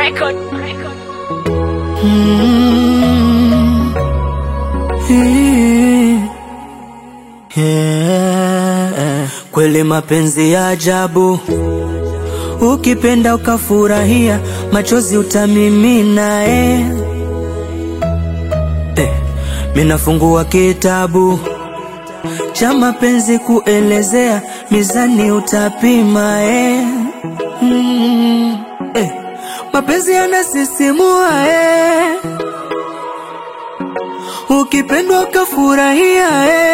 Record. Kweli mapenzi ya ajabu, ukipenda ukafurahia, machozi utamimina. Minafungua kitabu cha mapenzi kuelezea, mizani utapima. Mapenzi yanasisimua, ukipendwa ukafurahia,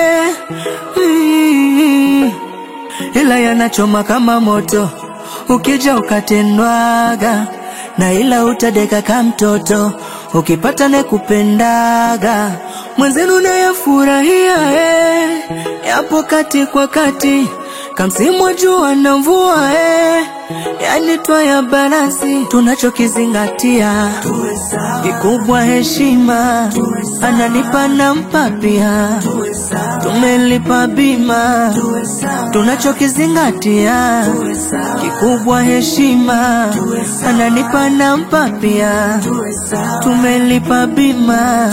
ila yanachoma kama moto, ukija ukatendwaga, na ila utadeka kama mtoto, ukipata nekupendaga, mwenzenu nayafurahia. Yapo kati kwa kati, kamsimu wa jua na mvua. Yani twaya balansi, tunachokizingatia kikubwa heshima, ananipa nampa pia, tumelipa bima. Tunachokizingatia kikubwa heshima, ananipa nampa pia, tumelipa bima.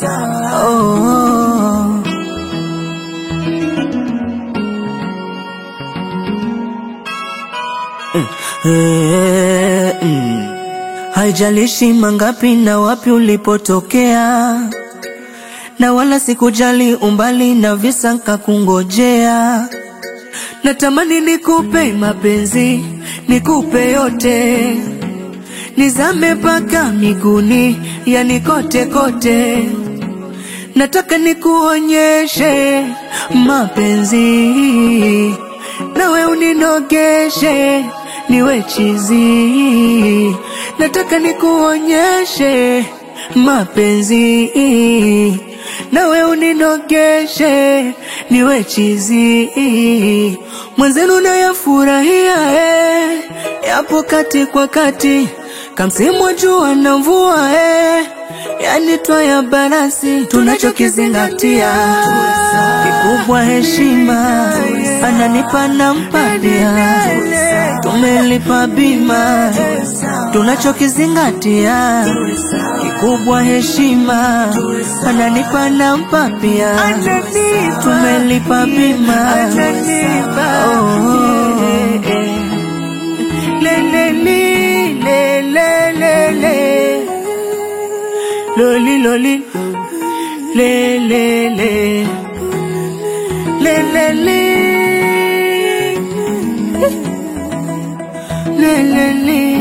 Haijalishi mangapi na wapi ulipotokea, na wala sikujali umbali na visa nkakungojea. Natamani nikupe mapenzi, nikupe yote, nizame paka miguni, yani kote kote. Nataka nikuonyeshe mapenzi, nawe uninogeshe niwe chizi. Nataka nikuonyeshe mapenzi, nawe uninogeshe niwe chizi. Mwenzenu nayafurahia, yapo kati kwa kati, kamsimu wa jua na mvua. Yani twaya balansi, tunachokizingatia kikubwa heshima, ananipa nampa pia, tumelipa bima. Tunachokizingatia kikubwa heshima, ananipa nampa pia, tumelipa bima. Loli loli le le le le le le le le le.